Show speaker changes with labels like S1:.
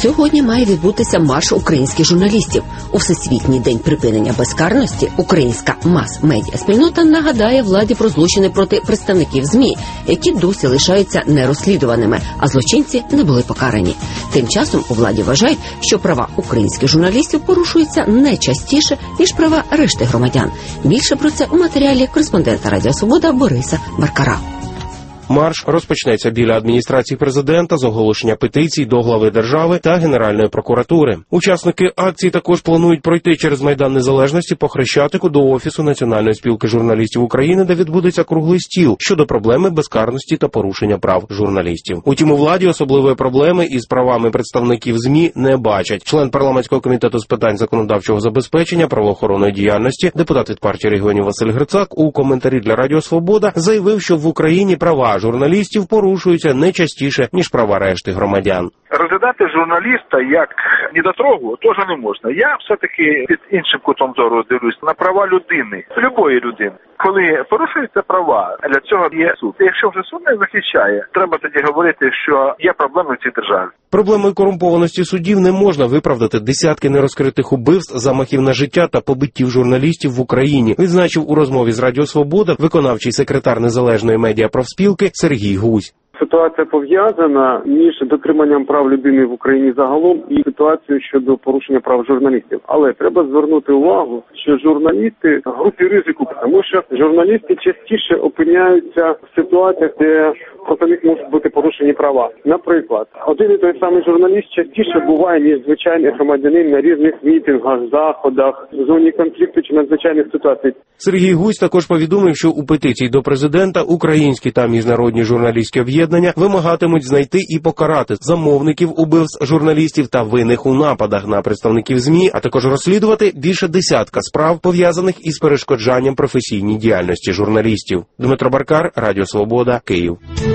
S1: Сьогодні має відбутися марш українських журналістів. У Всесвітній день припинення безкарності українська мас-медіа-спільнота нагадає владі про злочини проти представників ЗМІ, які досі лишаються нерозслідуваними, а злочинці не були покарані. Тим часом у владі вважають, що права українських журналістів порушуються не частіше, ніж права решти громадян. Більше про це у матеріалі кореспондента Радіо Свобода Бориса Баркара.
S2: Марш розпочнеться біля адміністрації президента з оголошення петицій до глави держави та Генеральної прокуратури. Учасники акції також планують пройти через Майдан Незалежності по Хрещатику до Офісу Національної спілки журналістів України, де відбудеться круглий стіл щодо проблеми безкарності та порушення прав журналістів. Утім, у владі особливої проблеми із правами представників ЗМІ не бачать. Член парламентського комітету з питань законодавчого забезпечення правоохоронної діяльності, депутат від партії регіонів Василь Грицак у коментарі для Радіо Свобода заявив, що в Україні права журналістів порушуються не частіше, ніж права решти громадян.
S3: Розглядати журналіста як недотрогу теж не можна. Я все-таки під іншим кутом зору дивлюсь на права людини, любої людини. Коли порушуються права, для цього є суд. Якщо вже суд не захищає, треба тоді говорити, що є проблеми в цій державі.
S2: Проблемою корумпованості судів не можна виправдати десятки нерозкритих убивств, замахів на життя та побиттів журналістів в Україні, відзначив у розмові з Радіо Свобода виконавчий секретар Незалежної медіапрофспілки Сергій Гузь.
S4: Ситуація пов'язана між дотриманням прав людини в Україні загалом і ситуацією щодо порушення прав журналістів. Але треба звернути увагу, що журналісти в групі ризику, тому що журналісти частіше опиняються в ситуаціях, де проти них можуть бути порушені права. Наприклад, один і той самий журналіст частіше буває, ніж звичайний громадянин на різних мітингах, заходах, в зоні конфлікту чи надзвичайних ситуацій.
S2: Сергій Гузь також повідомив, що у петиції до президента українські та міжнародні журналістські об'єднання вимагатимуть знайти і покарати замовників убивств журналістів та винних у нападах на представників ЗМІ, а також розслідувати більше десятка справ, пов'язаних із перешкоджанням професійній діяльності журналістів. Дмитро Баркар, Радіо Свобода, Київ.